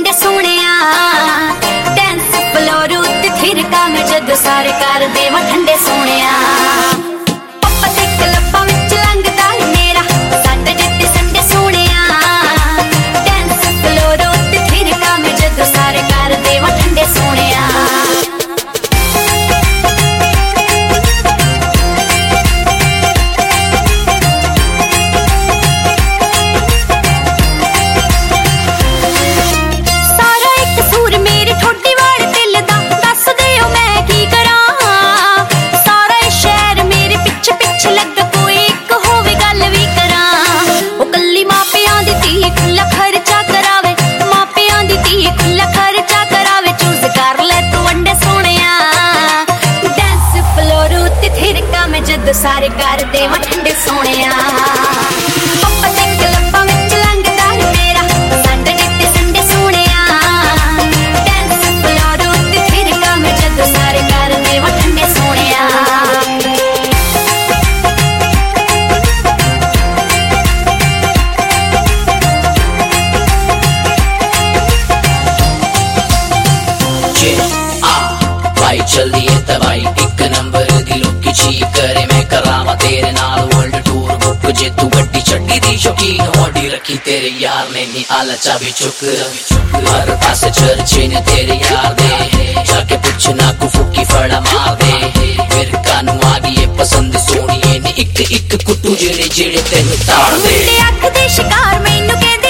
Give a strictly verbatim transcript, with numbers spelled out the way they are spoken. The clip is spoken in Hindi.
ठंडे सोहणिया डांस फ्लोर उत्ते थिरका मैं जद सारे कर देवा ठंडे सोहणिया पप्पा ते क्लबां विच लंघदा मेरा साडा जित्ते संडे सोहणिया डांस फ्लोर उत्ते थिरका मैं जद सारे कर देवा ठंडे सोहणिया सारे कर देवा ठंडे सोहणिया पप्पा ते क्लबां विच लंघदा मेरा साडा जित्ते संडे सोहणिया डांस फ्लोर उत्ते थिरका मैं जद सारे कर देवा ठंडे सोहणिया चली तबाई एक नंबर दी लोकी ची करे मैं करावा तेरे नाल वर्ल्ड टूर बुक जे तू गड्डी छड्डी दी शौकीन होडी रखी तेरे यार ने नी आला चाबी चुक हर पास चर्चे ने तेरे यार दे जाके पुछ ना को फुकी फड़ा मार दे फिर कानू आ गई पसंद सोनिए ने एक एक कुट्टू जेड़े जेड़े तेन ताड़ दे अख दे शिकार मैनू